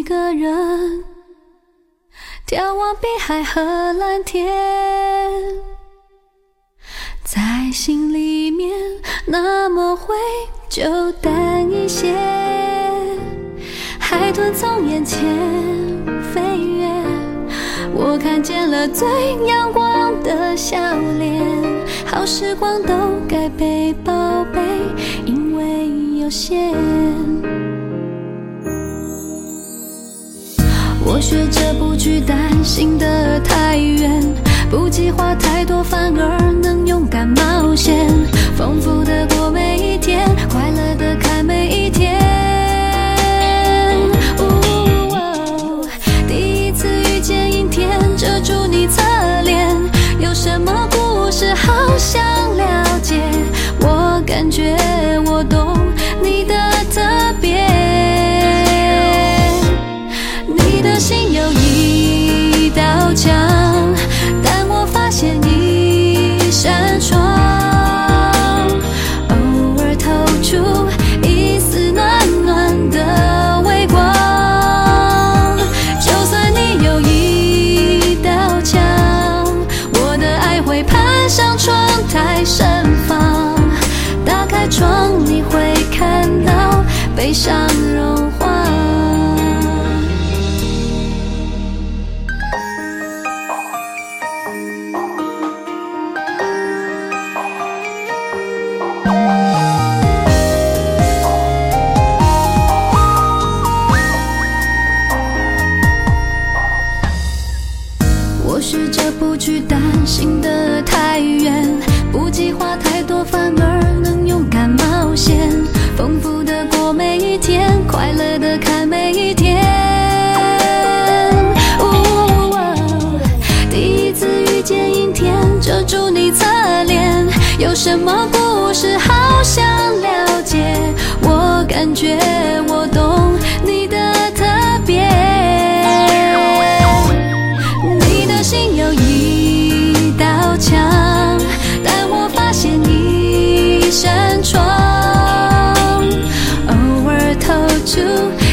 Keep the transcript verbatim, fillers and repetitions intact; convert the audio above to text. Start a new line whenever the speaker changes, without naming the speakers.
个人眺望碧海和蓝天，在心里面那么会就淡一些。海豚从眼前飞越，我看见了最阳光的笑脸。好时光都该被宝贝，因为有限。我学着不去担心得太远，不计划太多，反而能勇敢冒险，丰富的过每一天，快乐的看每一天。哦，第一次遇见阴天，遮住你侧脸，有什么故事好想了解？我感觉我懂你的特别。你的心有一道墙，但我发现一扇窗，偶尔透出一丝暖暖的微光。就算你有一道墙，我的爱会攀上窗台盛放。打开窗，你会看到悲伤融化。我试着不去担心得太远，不计划太多，反而能勇敢冒险，丰富的过每一天，快乐的看每一天。哦，第一次遇见阴天，遮住你侧脸，有什么故事好想了解？我感觉我懂你的特别。心有一道墙，但我发现一扇窗，偶尔透出